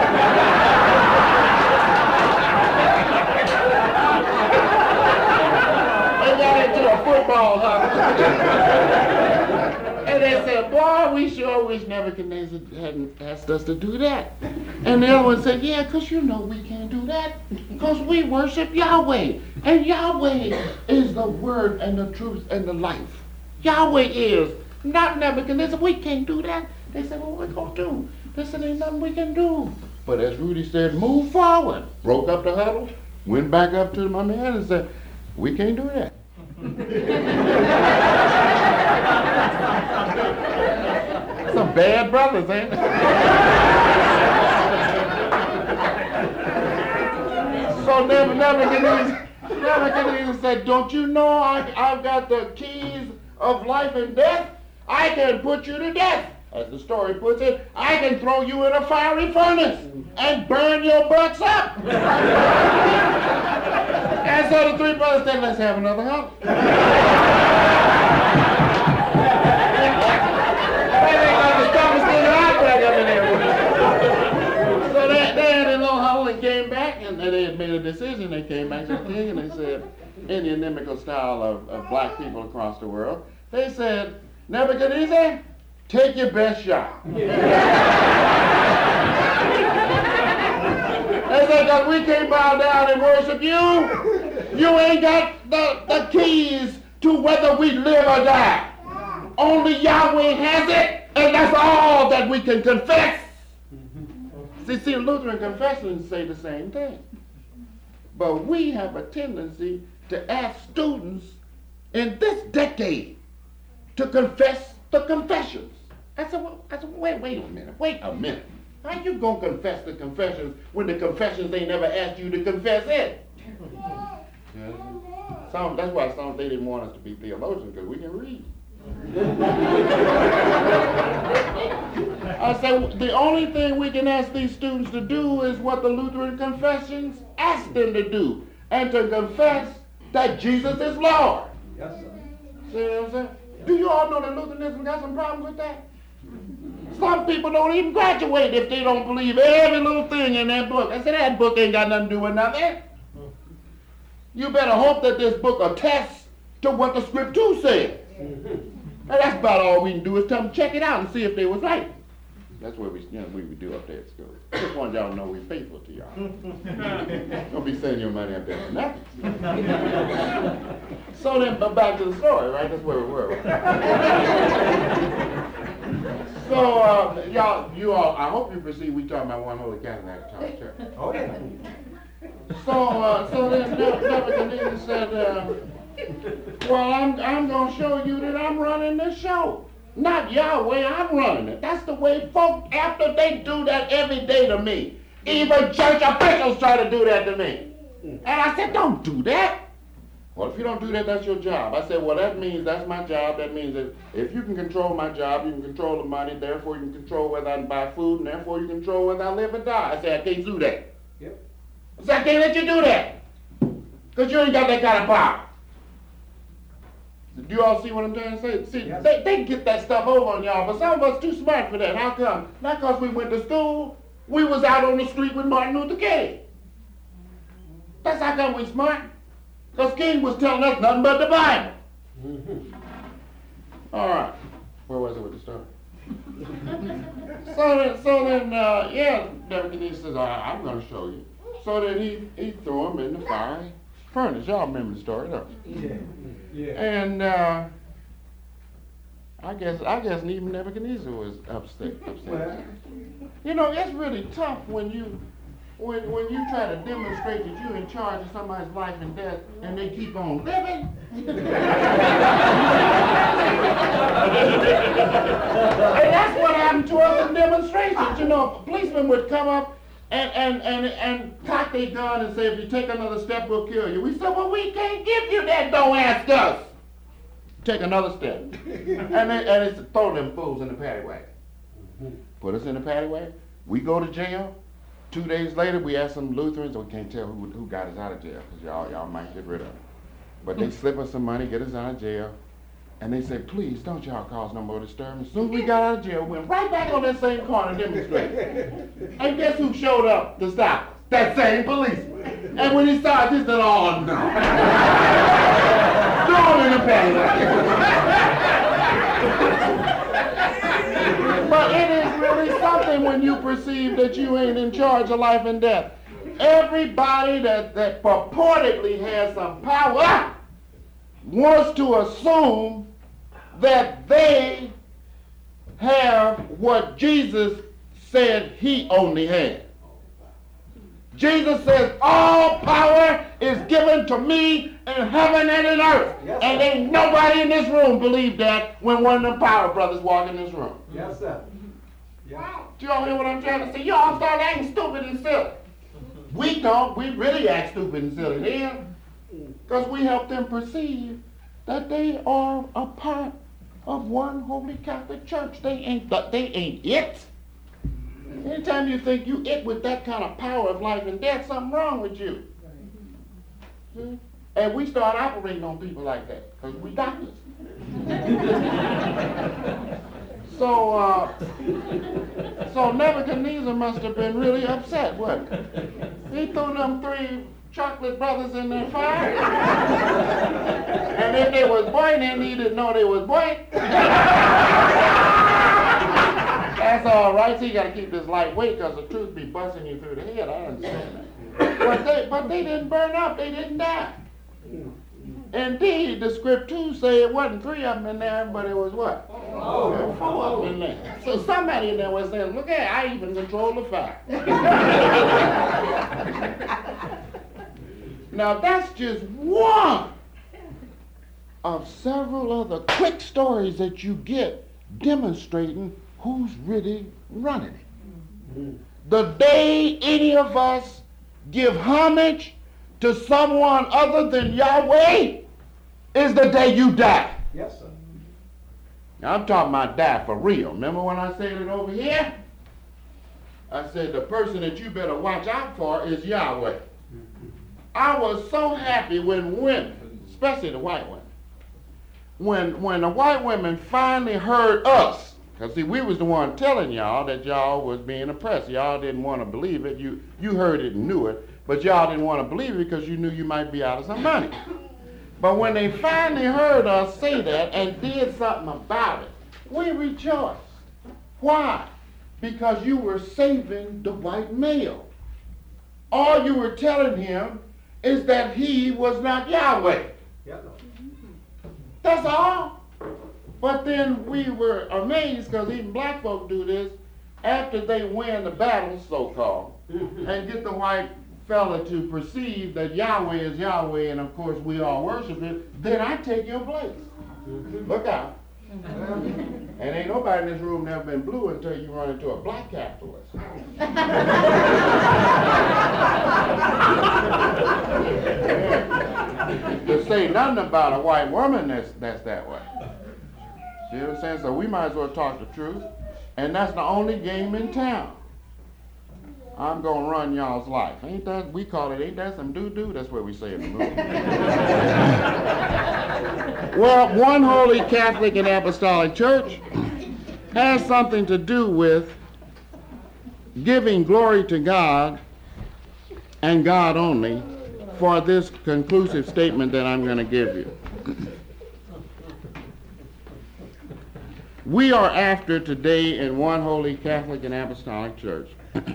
Speaker 1: got into a football hunt. And they said, boy, we sure wish Nebuchadnezzar hadn't asked us to do that. And the other one said, yeah, because you know we can't do that because we worship Yahweh. And Yahweh is the word and the truth and the life. Yahweh is, not Nebuchadnezzar. We can't do that. They said, well, what we going to do? They said, ain't nothing we can do. But as Rudy said, move forward. Broke up the huddle, went back up to my man and said, we can't do that. Some bad brothers, ain't they? So never, Nebuchadnezzar, Nebuchadnezzar said, don't you know I, I've got the keys of life and death? I can put you to death. As the story puts it, I can throw you in a fiery furnace and burn your butts up. And so the three brothers said, let's have another hunt. So they, they had a little huddle and came back, and they had made a decision. They came back to the king and they said, in the inimical style of, of black people across the world, they said, Nebuchadnezzar, take your best shot. They said, because we can't bow down and worship you. You ain't got the, the keys to whether we live or die. Only Yahweh has it, and that's all that we can confess. See, see, Lutheran confessions say the same thing. But we have a tendency to ask students in this decade to confess the confessions. I said, well, I said, wait, wait a minute, wait a minute. How you gonna confess the confessions when the confessions they never asked you to confess it? Yeah. Some, that's why some they didn't want us to be theologians, because we can read. I said, the only thing we can ask these students to do is what the Lutheran confessions ask them to do, and to confess that Jesus is Lord.
Speaker 3: Yes, sir.
Speaker 1: See what I'm saying? Do you all know that Lutheranism got some problems with that? Some people don't even graduate if they don't believe every little thing in that book. I said, that book ain't got nothing to do with nothing. You better hope that this book attests to what the scripture says. And that's about all we can do is tell them check it out and see if they was right. That's what we, you know, we would do up there at school. Just want y'all to know we're faithful to y'all. Don't be sending your money up there for nothing. So then, but back to the story, right? That's where we were. So, uh, y'all, you all, I hope you perceive we talking about one Holy Catholic Apostolic Church.
Speaker 3: Oh, yeah.
Speaker 1: So, uh, so then Nebuchadnezzar said, uh, well, I'm, I'm going to show you that I'm running this show. Not Yahweh, I'm running it. That's the way folk, after they do that every day to me. Even church officials try to do that to me. And I said, don't do that. Well, if you don't do that, that's your job. I said, well, that means that's my job. That means that if you can control my job, you can control the money. Therefore, you can control whether I can buy food, and therefore you control whether I live or die. I said, I can't do that.
Speaker 3: Yep.
Speaker 1: I said, I can't let you do that. Because you ain't got that kind of power. Do you all see what I'm trying to say? See,
Speaker 3: Yes.
Speaker 1: they, they get that stuff over on y'all, but some of us too smart for that. How come? Not because we went to school. We was out on the street with Martin Luther King. That's how come we smart. Because King was telling us nothing but the Bible.
Speaker 3: Mm-hmm.
Speaker 1: All right. Where was it with the story? so then, so then uh, yeah, Nebuchadnezzar says, all right, I'm going to show you. So then he, he threw him in the fiery furnace. Y'all remember the story, don't you?
Speaker 3: Yeah. Yeah.
Speaker 1: And uh, I guess I guess even Nebuchadnezzar was upset. upset.
Speaker 3: Well.
Speaker 1: You know, it's really tough when you when when you try to demonstrate that you're in charge of somebody's life and death, and they keep on living. And that's what happened to us in demonstrations. You know, policemen would come up and and and and cock their gun and say, if you take another step, we'll kill you. We said, well, we can't give you that. Don't ask us. Take another step. and they, and it's throw them fools in the paddy wagon. Put us in the paddy wagon. We go to jail. Two days later, we ask some Lutherans, we can't tell who, who got us out of jail, because y'all, y'all might get rid of them. But they slip us some money, get us out of jail, and they say, please, don't y'all cause no more disturbance. As soon as we got out of jail, we went right back on that same corner demonstrating. And guess who showed up to stop us? That same policeman. And when he saw us, he said, oh, no. Throw him in the paddy wagon. But it is really something when you perceive that you ain't in charge of life and death. Everybody that, that purportedly has some power wants to assume that they have what Jesus said he only had. Jesus says, all power is given to me in heaven and in earth.
Speaker 3: Yes,
Speaker 1: and
Speaker 3: sir.
Speaker 1: ain't nobody in this room believe that when one of them power brothers walk in this room.
Speaker 3: Yes, sir. Yeah.
Speaker 1: Do y'all hear what I'm trying to say? Y'all start acting stupid and silly. We don't. We really act stupid and silly then. Because we help them perceive that they are a part of one holy Catholic Church. They ain't, they ain't it. Anytime you think you it with that kind of power of life and death, something wrong with you. See? And we start operating on people like that because we doctors. so, uh, so Nebuchadnezzar must have been really upset, wasn't he? He threw them three chocolate brothers in their fire. And if they was boiling, he didn't know they was boiling. That's all right. So you got to keep this lightweight because the truth be busting you through the head. I understand that. But they, but they didn't burn up. They didn't die. Indeed, the scriptures say it wasn't three of them in there, but it was what? Oh. Four of them in there. So somebody in there was saying, look at, I even control the fire. Now that's just one of several other quick stories that you get demonstrating who's really running it. The day any of us give homage to someone other than Yahweh is the day you die.
Speaker 3: Yes, sir.
Speaker 1: Now, I'm talking about die for real. Remember when I said it over here? I said the person that you better watch out for is Yahweh. I was so happy when women, especially the white women, when, when the white women finally heard us. Because, see, we was the one telling y'all that y'all was being oppressed. Y'all didn't want to believe it. You, you heard it and knew it, but y'all didn't want to believe it because you knew you might be out of some money. But when they finally heard us say that and did something about it, we rejoiced. Why? Because you were saving the white male. All you were telling him is that he was not Yahweh.
Speaker 3: Yeah.
Speaker 1: That's all. But then we were amazed, because even black folk do this, after they win the battle, so-called, and get the white fella to perceive that Yahweh is Yahweh, and of course we all worship it, then I take your place. Look out. And ain't nobody in this room never been blue until you run into a black capitalist. To say nothing about a white woman that's, that's that way. See what I'm saying? So we might as well talk the truth. And that's the only game in town. I'm going to run y'all's life. Ain't that, we call it, ain't that some doo-doo? That's what we say in the movie. Well, one holy Catholic and Apostolic Church has something to do with giving glory to God and God only for this conclusive statement that I'm going to give you. We are after today in one holy Catholic and Apostolic Church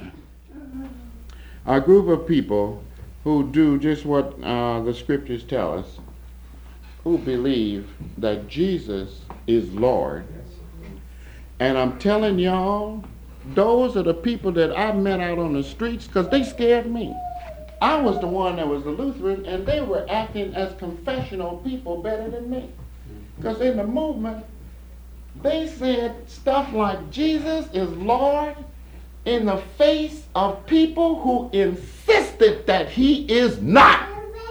Speaker 1: a group of people who do just what uh, the scriptures tell us, who believe that Jesus is Lord. And I'm telling y'all, those are the people that I met out on the streets because they scared me. I was the one that was the Lutheran, and they were acting as confessional people better than me. Because in the movement, they said stuff like Jesus is Lord in the face of people who insisted that he is not.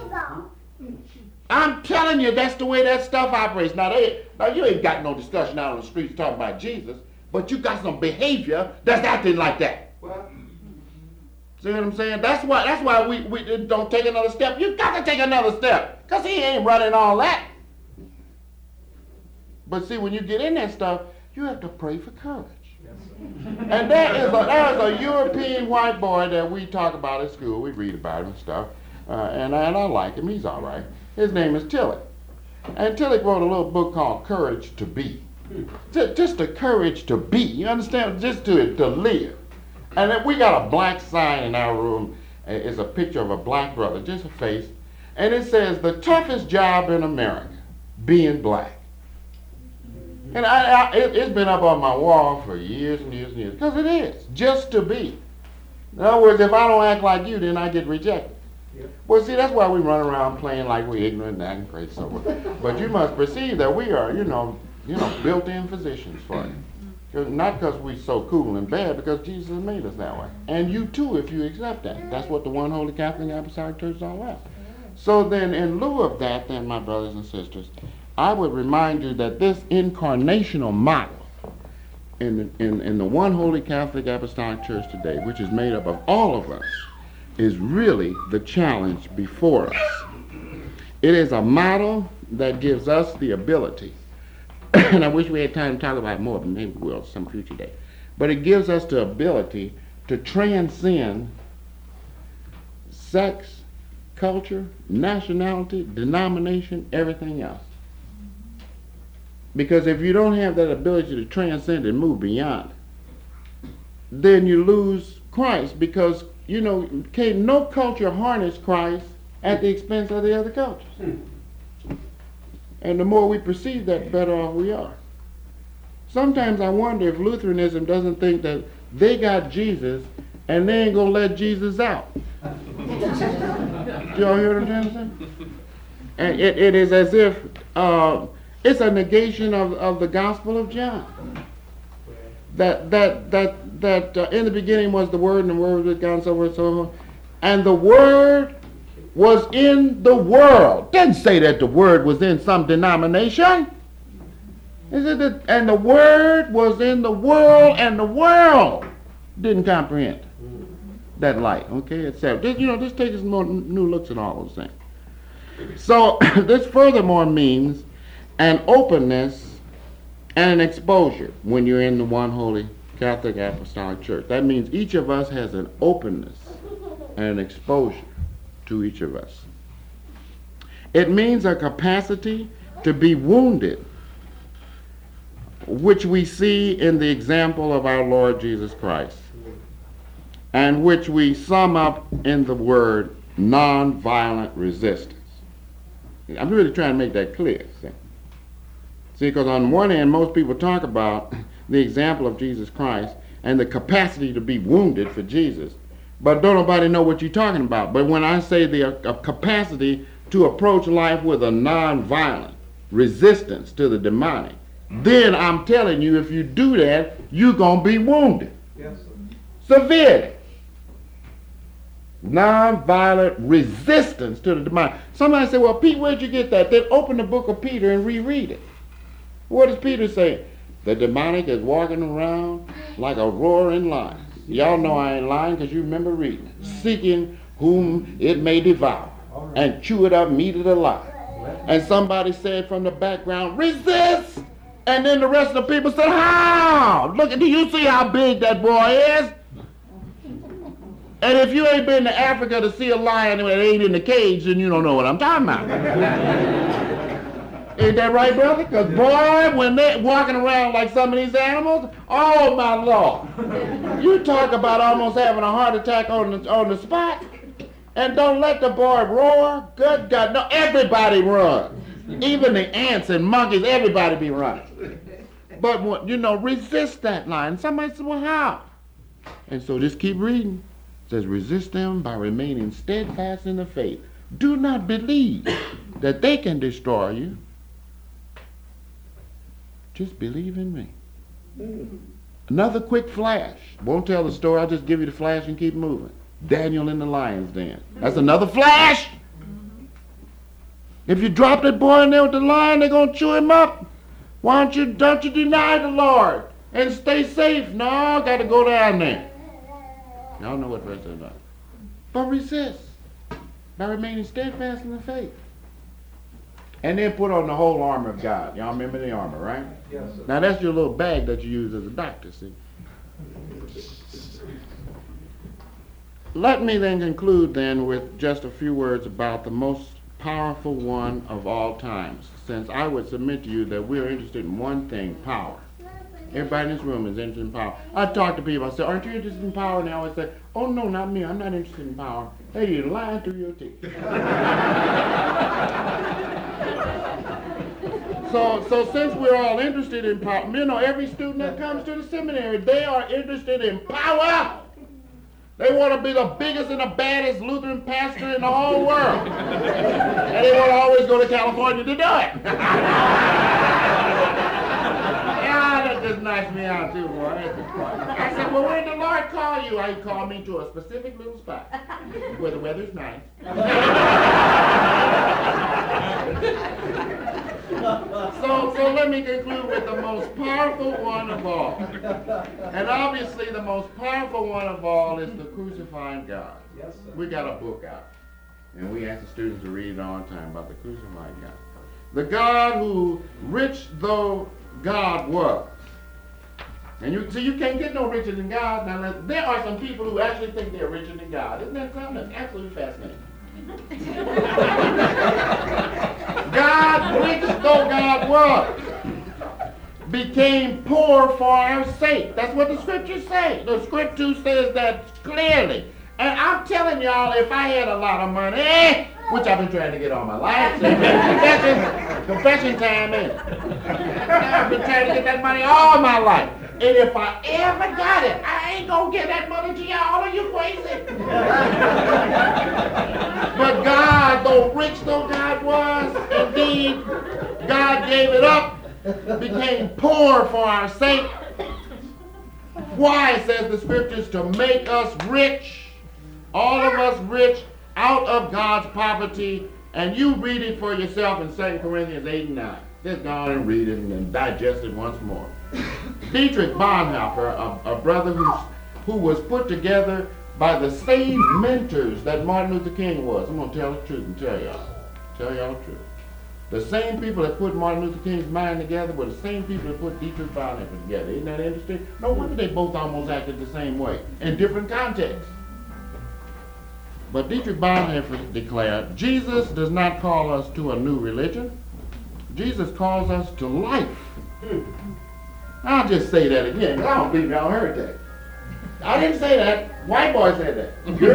Speaker 1: I'm telling you, that's the way that stuff operates. Now, they, now you ain't got no discussion out on the streets talking about Jesus, but you got some behavior that's acting like that.
Speaker 3: Well,
Speaker 1: See what I'm saying? That's why, that's why we, we don't take another step. You got to take another step, because he ain't running all that. But see, when you get in that stuff, you have to pray for courage. And there is, a, there is a European white boy that we talk about at school. We read about him and stuff. Uh, and, and I like him. He's all right. His name is Tillich. And Tillich wrote a little book called Courage to Be. Just, just the courage to be. You understand? Just to, to live. And then we got a black sign in our room. It's a picture of a black brother, just a face. And it says, the toughest job in America, being black. And I, I, it, it's been up on my wall for years and years and years, because it is, just to be. In other words, if I don't act like you, then I get rejected.
Speaker 3: Yep.
Speaker 1: Well, see, that's why we run around playing like we're ignorant and acting crazy. So, but you must perceive that we are, you know, you know, built-in physicians for it. 'Cause- Not because we're so cool and bad, because Jesus made us that way. And you too, if you accept that. That's what the one Holy Catholic Apostolic Church is all about. So then, in lieu of that, then, my brothers and sisters, I would remind you that this incarnational model in the, in, in the one Holy Catholic Apostolic Church today, which is made up of all of us, is really the challenge before us. It is a model that gives us the ability, and I wish we had time to talk about it more, but maybe we will some future day, but it gives us the ability to transcend sex, culture, nationality, denomination, everything else. Because if you don't have that ability to transcend and move beyond, then you lose Christ, because, you know, can no culture harness Christ at the expense of the other cultures. And the more we perceive that, the better off we are. Sometimes I wonder if Lutheranism doesn't think that they got Jesus and they ain't gonna let Jesus out. Do y'all hear what I'm trying to say? And it, it is as if uh, it's a negation of, of the Gospel of John. That that that that uh, in the beginning was the Word, and the Word was with God, and so forth and so on. And the Word was in the world. Didn't say that the Word was in some denomination. Is it that, and the Word was in the world, and the world didn't comprehend that light. Okay, et cetera. This, you know, this takes us more new looks at all those things. So this furthermore means an openness and an exposure when you're in the one Holy Catholic Apostolic Church. That means each of us has an openness and an exposure to each of us. It means a capacity to be wounded, which we see in the example of our Lord Jesus Christ, and which we sum up in the word nonviolent resistance. I'm really trying to make that clear. See, see, because on one hand, most people talk about the example of Jesus Christ and the capacity to be wounded for Jesus, but don't nobody know what you're talking about. But when I say the uh, capacity to approach life with a nonviolent resistance to the demonic, then I'm telling you, if you do that, you're going to be wounded.
Speaker 3: Yes, sir.
Speaker 1: Severely. Nonviolent resistance to the demonic. Somebody say, well, Pete, where'd you get that? Then open the book of Peter and reread it. What does Peter say? The demonic is walking around like a roaring lion. Y'all know I ain't lying because you remember reading it. Seeking whom it may devour and chew it up, meat it alive. And somebody said from the background, resist! And then the rest of the people said, how? Look, do you see how big that boy is? And if you ain't been to Africa to see a lion that ain't in the cage, then you don't know what I'm talking about. Ain't that right, brother? Because, boy, when they're walking around like some of these animals, oh, my Lord. You talk about almost having a heart attack on the, on the spot. And don't let the boy roar. Good God. No, everybody runs. Even the ants and monkeys, everybody be running. But, you know, resist that lion. Somebody said, well, how? And so just keep reading. It says, resist them by remaining steadfast in the faith. Do not believe that they can destroy you. Just believe in me. Another quick flash. Won't tell the story. I'll just give you the flash and keep moving. Daniel in the lion's den. That's another flash. If you drop that boy in there with the lion, they're going to chew him up. Why don't you, don't you deny the Lord and stay safe? No, got to go down there. Y'all know what verse is about. But resist by remaining steadfast in the faith. And then put on the whole armor of God. Y'all remember the armor, right?
Speaker 3: Yes, sir.
Speaker 1: Now that's your little bag that you use as a doctor, see. Let me then conclude then with just a few words about the most powerful one of all times, since I would submit to you that we're interested in one thing, power. Everybody in this room is interested in power. I talk to people, I say, aren't you interested in power? And they always say, oh no, not me, I'm not interested in power. Hey, you're lying through your teeth. So, so since we're all interested in power, you know, every student that comes to the seminary, they are interested in power. They want to be the biggest and the baddest Lutheran pastor in the whole world. And they want to always go to California to do it. Yeah, that just knocks me out too, boy. I said, well, where did the Lord call you? He called me to a specific little spot where the weather's nice. So, so let me conclude with the most powerful one of all. And obviously the most powerful one of all is the crucified God.
Speaker 3: Yes, sir.
Speaker 1: We got a book out, and we ask the students to read it all the time about the crucified God. The God who, rich though God was. And you see, you can't get no richer than God. Now, let- there are some people who actually think they're richer than God. Isn't that something that's absolutely fascinating? God, rich though God was, became poor for our sake. That's what the scriptures say. The scripture says that clearly. And I'm telling y'all, if I had a lot of money, which I've been trying to get all my life, confession, confession time, ain't it? I've been trying to get that money all my life. And if I ever got it, I ain't gonna give that money to y'all. Are you crazy? But God, though rich though God was, indeed, God gave it up, became poor for our sake. Why, says the scriptures, to make us rich, all of us rich, out of God's poverty. And you read it for yourself in Second Corinthians eight and nine. Just go on and read it and digest it once more. Dietrich Bonhoeffer, a, a brother who's, who was put together by the same mentors that Martin Luther King was. I'm going to tell the truth and tell y'all. Tell y'all the truth. The same people that put Martin Luther King's mind together were the same people that put Dietrich Bonhoeffer together. Isn't that interesting? No wonder they both almost acted the same way in different contexts. But Dietrich Bonhoeffer declared, Jesus does not call us to a new religion. Jesus calls us to life. I'll just say that again, because I don't believe y'all heard that. I didn't say that. White boy said that.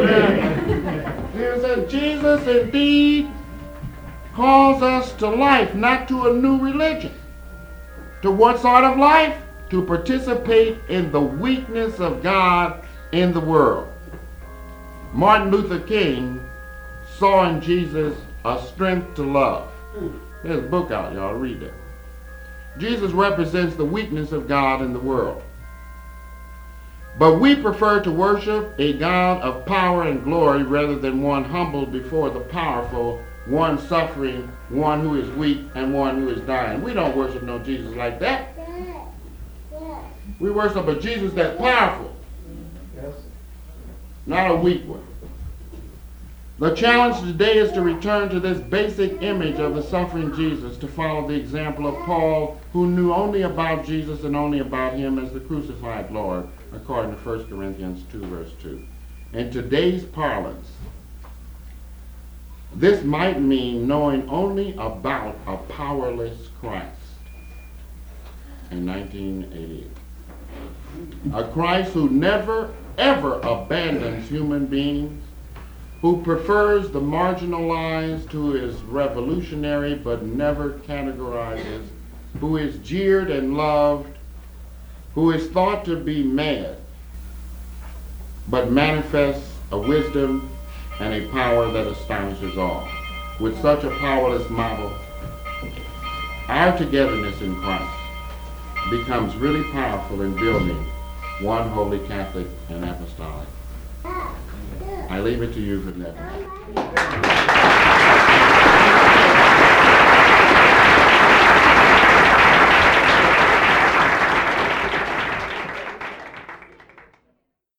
Speaker 1: He said, Jesus indeed calls us to life, not to a new religion. To what sort of life? To participate in the weakness of God in the world. Martin Luther King saw in Jesus a strength to love. There's a book out, y'all read that. Jesus represents the weakness of God in the world. But we prefer to worship a God of power and glory rather than one humbled before the powerful, one suffering, one who is weak, and one who is dying. We don't worship no Jesus like that. We worship a Jesus that's powerful,
Speaker 3: Yes.
Speaker 1: not a weak one. The challenge today is to return to this basic image of the suffering Jesus, to follow the example of Paul, who knew only about Jesus and only about him as the crucified Lord, according to First Corinthians two, verse two. In today's parlance, this might mean knowing only about a powerless Christ in nineteen eighty-eight. A Christ who never, ever abandons human beings, who prefers the marginalized, who is revolutionary but never categorizes, who is jeered and loved, who is thought to be mad, but manifests a wisdom and a power that astonishes all. With such a powerless model, our togetherness in Christ becomes really powerful in building one holy Catholic and apostolic. I leave it to you for that.